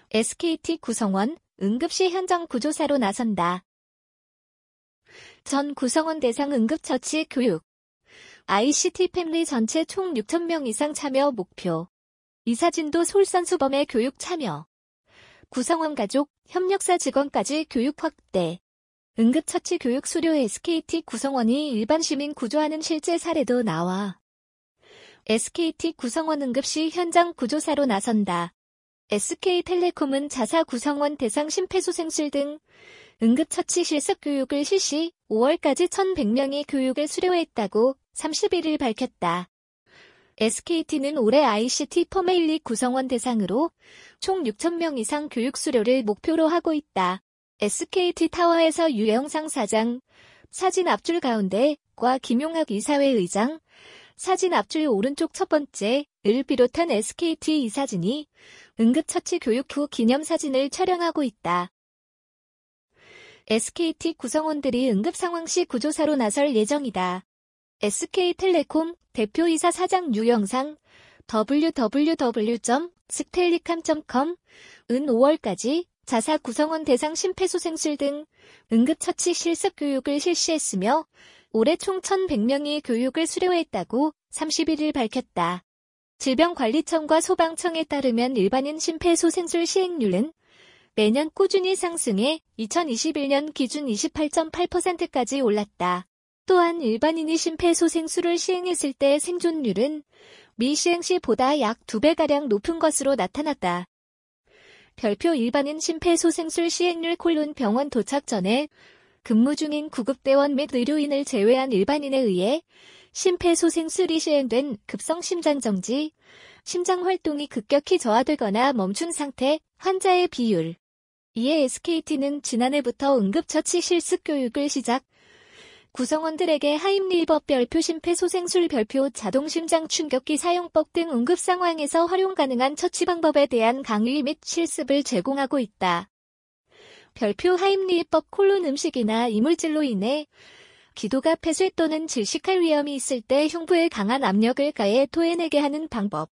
SKT 구성원, 응급실 현장 구조사로 나선다. 전 구성원 대상 응급처치 교육. ICT 패밀리 전체 총 6,000명 이상 참여 목표. 이사진도 솔선수범의 교육 참여. 구성원 가족, 협력사 직원까지 교육 확대. 응급처치 교육 수료 SKT 구성원이 일반 시민 구조하는 실제 사례도 나와. SKT 구성원 응급실 현장 구조사로 나선다. SK텔레콤은 자사 구성원 대상 심폐소생술 등 응급처치 실습 교육을 실시 5월까지 1,100명이 교육을 수료했다고 31일 밝혔다. SKT는 올해 ICT 패밀리 구성원 대상으로 총 6,000명 이상 교육 수료를 목표로 하고 있다. SKT타워에서 유영상 사장, 사진 앞줄 가운데과 김용학 이사회 의장, 사진 앞줄 오른쪽 첫 번째를 비롯한 SKT 이사진이 응급처치 교육 후 기념사진을 촬영하고 있다. SKT 구성원들이 응급상황 시 구조사로 나설 예정이다. SK텔레콤 대표이사 사장 유영상 www.sktellicom.com은 5월까지 자사 구성원 대상 심폐소생술 등 응급처치 실습 교육을 실시했으며 올해 총 1,100명이 교육을 수료했다고 31일 밝혔다. 질병관리청과 소방청에 따르면 일반인 심폐소생술 시행률은 매년 꾸준히 상승해 2021년 기준 28.8%까지 올랐다. 또한 일반인이 심폐소생술을 시행했을 때 생존율은 미시행 시보다 약 2배가량 높은 것으로 나타났다. 별표 일반인 심폐소생술 시행률 병원 도착 전에 근무 중인 구급대원 및 의료인을 제외한 일반인에 의해 심폐소생술이 시행된 급성 심장정지, 심장활동이 급격히 저하되거나 멈춘 상태 환자의 비율. 이에 SKT는 지난해부터 응급처치 실습 교육을 시작. 구성원들에게 하임리법 별표 심폐소생술 별표 자동심장 충격기 사용법 등 응급상황에서 활용 가능한 처치 방법에 대한 강의 및 실습을 제공하고 있다. 별표 하임리법 음식이나 이물질로 인해 기도가 폐쇄 또는 질식할 위험이 있을 때 흉부에 강한 압력을 가해 토해내게 하는 방법.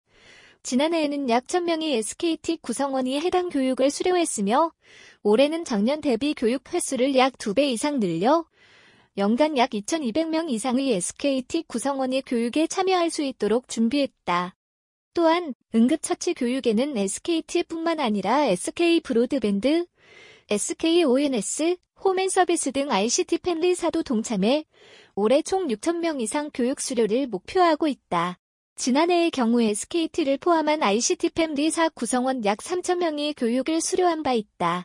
지난해에는 약 1,000명의 SKT 구성원이 해당 교육을 수료했으며 올해는 작년 대비 교육 횟수를 약 2배 이상 늘려 연간 약 2,200명 이상의 SKT 구성원이 교육에 참여할 수 있도록 준비했다. 또한 응급처치 교육에는 SKT뿐만 아니라 SK브로드밴드, SKONS, 홈앤서비스 등 ICT 패밀리사도 동참해 올해 총 6,000명 이상 교육 수료를 목표하고 있다. 지난해의 경우 SKT를 포함한 ICT 패밀리사 구성원 약 3,000명이 교육을 수료한 바 있다.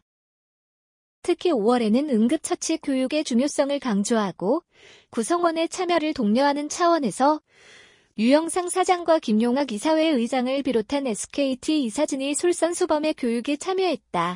특히 5월에는 응급처치 교육의 중요성을 강조하고 구성원의 참여를 독려하는 차원에서 유영상 사장과 김용학 이사회 의장을 비롯한 SKT 이사진이 솔선수범의 교육에 참여했다.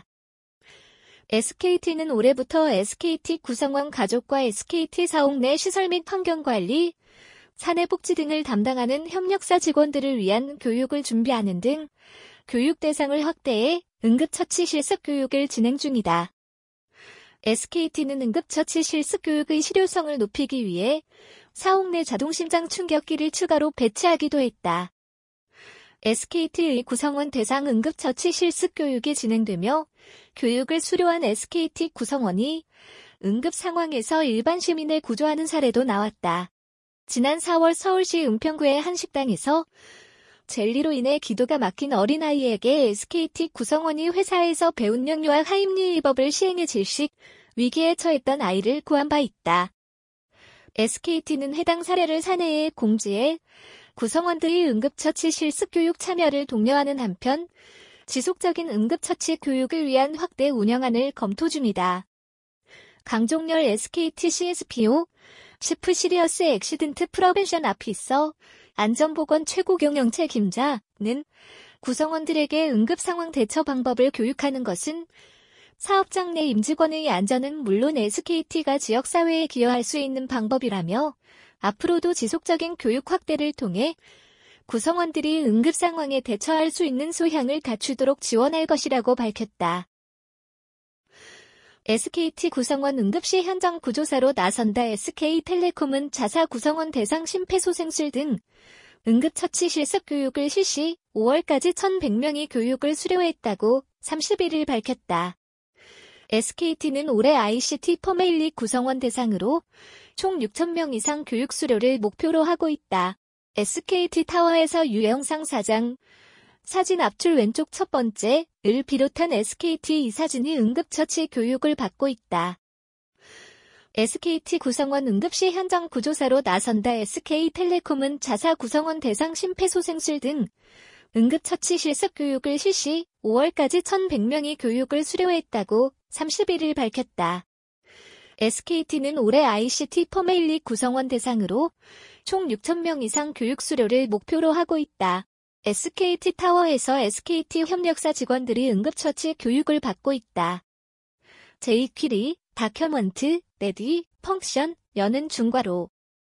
SKT는 올해부터 SKT 구성원 가족과 SKT 사옥 내 시설 및 환경관리, 사내복지 등을 담당하는 협력사 직원들을 위한 교육을 준비하는 등 교육 대상을 확대해 응급처치 실습 교육을 진행 중이다. SKT는 응급처치 실습 교육의 실효성을 높이기 위해 사옥 내 자동심장 충격기를 추가로 배치하기도 했다. SKT의 구성원 대상 응급처치 실습 교육이 진행되며 교육을 수료한 SKT 구성원이 응급 상황에서 일반 시민을 구조하는 사례도 나왔다. 지난 4월 서울시 은평구의 한 식당에서 젤리로 인해 기도가 막힌 어린아이에게 SKT 구성원이 회사에서 배운 명료한 하임리법을 시행해 질식 위기에 처했던 아이를 구한 바 있다. SKT는 해당 사례를 사내에 공지해 구성원들이 응급처치 실습 교육 참여를 독려하는 한편 지속적인 응급처치 교육을 위한 확대 운영안을 검토 중이다. 강종렬 SKT CSPO 시프 시리어스 액시든트 프로벤션 아피서 안전보건 최고 경영 책임자는 구성원들에게 응급상황 대처 방법을 교육하는 것은 사업장 내 임직원의 안전은 물론 SKT가 지역사회에 기여할 수 있는 방법이라며 앞으로도 지속적인 교육 확대를 통해 구성원들이 응급상황에 대처할 수 있는 소양을 갖추도록 지원할 것이라고 밝혔다. SKT 구성원 응급실 현장 구조사로 나선다. SK텔레콤은 자사 구성원 대상 심폐소생술 등 응급처치 실습 교육을 실시 5월까지 1,100명이 교육을 수료했다고 31일 밝혔다. SKT는 올해 ICT 퍼메일리 구성원 대상으로 총 6,000명 이상 교육 수료를 목표로 하고 있다. SKT타워에서 유영상 사장. 사진 앞줄 왼쪽 첫 번째, 을 비롯한 SKT 이사진이 응급처치 교육을 받고 있다. SKT 구성원 응급시 현장 구조사로 나선다. SK텔레콤은 자사 구성원 대상 심폐소생술 등 응급처치 실습 교육을 실시, 5월까지 1,100명이 교육을 수료했다고 31일 밝혔다. SKT는 올해 ICT 퍼메일리 구성원 대상으로 총 6,000명 이상 교육 수료를 목표로 하고 있다. SKT타워에서 SKT 협력사 직원들이 응급처치 교육을 받고 있다. jQuery, 다큐먼트, 레디, 펑션, 여는 중괄호.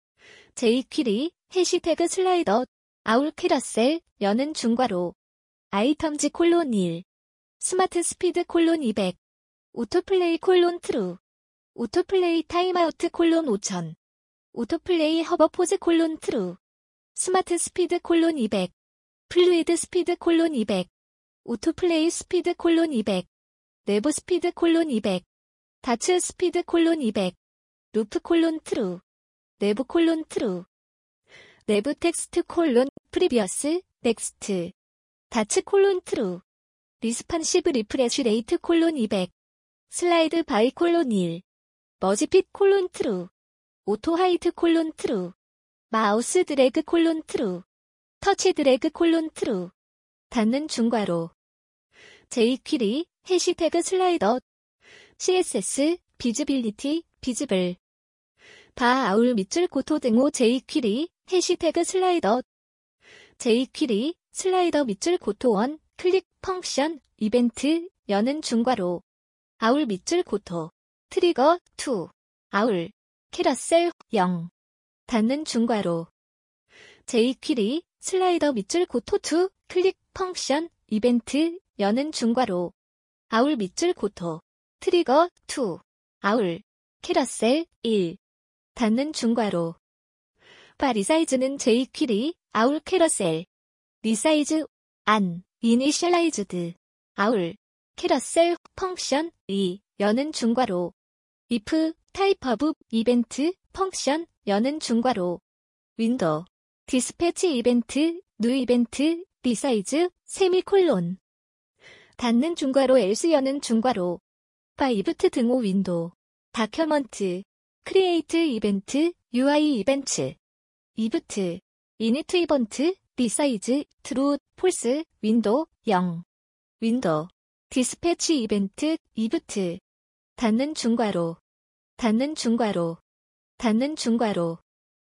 jQuery, 해시태그 슬라이더, 아울 캐러셀, 여는 중괄호. 아이템즈 콜론 1. 스마트 스피드 콜론 200. 오토플레이 콜론 트루. 오토플레이 타임아우트 콜론 5000. 오토플레이 허버 포즈 콜론 트루. 스마트 스피드 콜론 200. 플루이드 스피드 콜론 200. 오토플레이 스피드 콜론 200. 내부 스피드 콜론 200. 다츠 스피드 콜론 200. 루프 콜론 트루. 내부 콜론 트루. 내부 텍스트 콜론 프리비어스 넥스트. 다츠 콜론 트루. 리스판시브 리프레쉬 레이트 콜론 200. 슬라이드 바이 콜론 1. 머지핏 콜론 트루. 오토 하이트 콜론 트루. 마우스 드래그 콜론 트루. 터치 드래그 콜론 트루. 닫는 중괄호. jQuery, 해시태그 슬라이더. CSS, 비즈빌리티, 비즈블. 바 아울 밑줄 고토 등호 jQuery, 해시태그 슬라이더. jQuery, 슬라이더 밑줄 고토 1, 클릭 펑션, 이벤트, 여는 중괄호. 아울 밑줄 고토. 트리거 2. 아울. 캐러셀 0. 닫는 중괄호. jQuery, 슬라이더 밑줄 고토 2, 클릭 펑션, 이벤트, 여는 중괄호. 아울 밑줄 고토. 트리거 2. 아울. 캐러셀 1. 닫는 중괄호. 바 리사이즈는 jQuery, 아울 캐러셀. 리사이즈, 안, 이니셜라이즈드. 아울. 캐러셀, 펑션, 2, 여는 중괄호. if, 타입 오브, 이벤트, 펑션, 여는 중괄호. 윈도우. 디스패치 이벤트, 뉴 이벤트, 리사이즈, 세미콜론. 닫는 중괄호 else 여는 중괄호. 바 이브트 등호 윈도우. 다큐먼트. 크리에이트 이벤트, UI 이벤트. 이브트. 이니트 이벤트, 리사이즈, 트루, 폴스, 윈도우, 0. 윈도우. 디스패치 이벤트, 이브트. 닫는 중괄호. 닫는 중괄호. 닫는 중괄호.